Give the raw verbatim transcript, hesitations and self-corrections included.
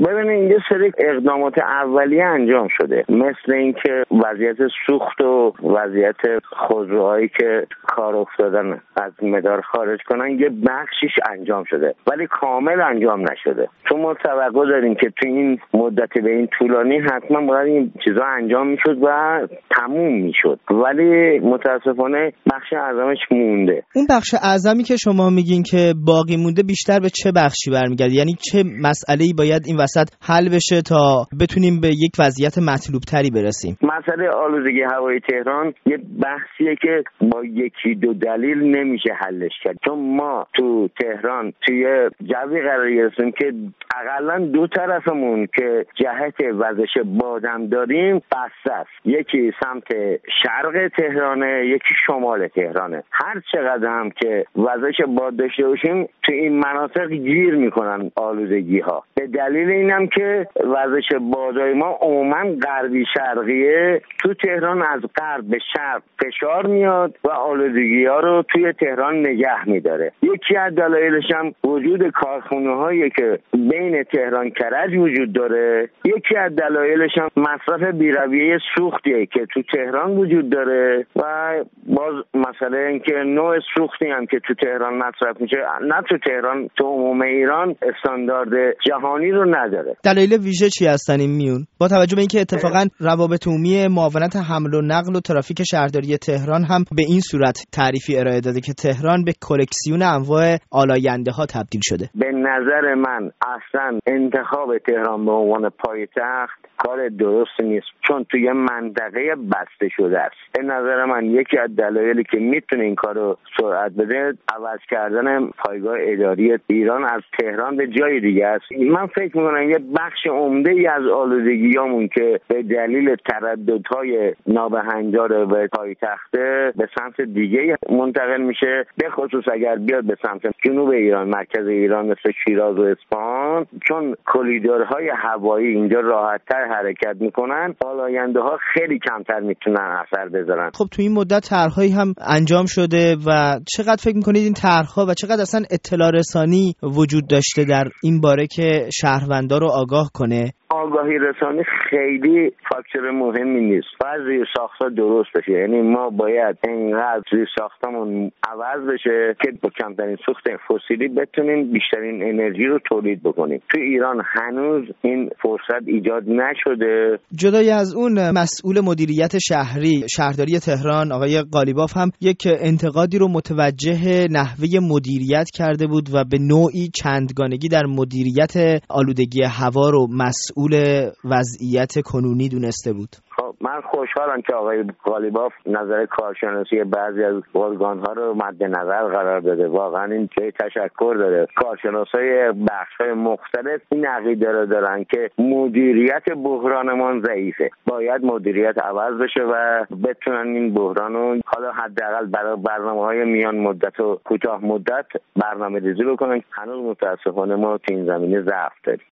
ببینید یه سری اقدامات اولیه انجام شده، مثل اینکه وضعیت سوخت و وضعیت خودروهایی که کار افتادن از مدار خارج کنن یه بخشیش انجام شده، ولی کامل انجام نشده. چون ما توقع داریم که تو این مدت به این طولانی حتما باید این چیزا انجام میشد و تموم میشد، ولی متاسفانه بخش اعظمش مونده. اون بخش اعظمی که شما میگین که باقی مونده بیشتر به چه بخشی برمیگرده؟ یعنی چه مسئله‌ای باید این وسط حل بشه تا بتونیم به یک وضعیت مطلوب تری برسیم؟ مسئله آلودگی هوای تهران یه بحثیه که با یکی دو دلیل نمیشه حلش کرد، چون ما تو تهران توی جوی قرار گرفتیم که حداقل دو طرفمون که جهت وزش بادم داریم بسته است. یکی سمت شرق تهرانه، یکی شمال تهرانه. هر چقدر هم که وزش باد داشته باشیم تو این مناطق گیر میکنن آلودگی ها. به دلیل اینم که وزش بادای ما عموما غربی شرقیه، تو تهران از غرب به شرق فشار میاد و آلودگی ها رو توی تهران نگه میداره. یکی از دلایلش هم وجود کارخونه هایی که بین تهران کرج وجود داره. یکی از دلایلش هم مصرف بی‌رویه سوختیه که تو تهران وجود داره و باز مسئله این که نوع سوختی هم که تو تهران مصرف میشه نه تو تهران، تو عموم ایران استاندارد جهانی رو نداره. دلایل ویژه چی هستن این میون؟ با توجه به اینکه اتفاقا روابط عمومی معاونت حمل و نقل و ترافیک شهرداری تهران هم به این صورت تعریفی ارائه داده که تهران به کلکسیون انواع آلاینده ها تبدیل شده. به نظر من اصلا انتخاب تهران به عنوان پایتخت کار درست نیست، چون توی منطقه بسته شده است. به نظر من یکی از دلایلی که میتونه این کارو سرعت بده عوض کردن پایگاه اداری ایران از تهران به جای دیگه است. من فکر میکنم یه بخش عمده ای از آلودگیامون که به دلیل ترددهای نابهنجار به پایتخت به سمت دیگه منتقل میشه، به خصوص اگر بیاد به سمت جنوب ایران، مرکز ایران مثل شیراز و اصفهان، چون کریدورهای هوایی اینجا راحت‌تر حرکت میکنن، آلاینده ها خیلی کمتر میتونن اثر بذارن. خب تو این مدت طرح‌هایی هم انجام شده و چقدر فکر میکنید این طرح‌ها و چقدر اصلا اطلاع رسانی وجود داشته در این باره که شهروندا رو آگاه کنه؟ آگاهی رسانی خیلی فاکتور مهمی نیست. باید زیر ساختا درست بشه، یعنی ما باید اینقدر زیر ساختمون عوض بشه که با کمترین سوخت فسیلی بتونیم بیشترین انرژی رو تولید بکنیم. تو ایران هنوز این فرصت ایجاد نشده. جدای از اون، مسئول مدیریت شهری شهرداری تهران آقای قالیباف هم یک انتقادی رو متوجه نحوه مدیریت کرده بود و به نوعی چندگانگی در مدیریت آلودگی هوا رو مسئول وضعیت کنونی دونسته بود. خب من خوشحالم که آقای قالیباف نظر کارشناسی بعضی از ارگان‌ها رو مد نظر قرار داده. واقعا این جای تشکر داره. کارشناسای بخش‌های مختلف این عقیده رو دارن که مدیریت بحرانمان ضعیفه، باید مدیریت عوض بشه و بتونن این بحران رو حالا حداقل برای برنامه‌های میان مدت و کوتاه مدت برنامه‌ریزی بکنن. هنوز متأسفانه ما تو این زمینه ضعف داریم.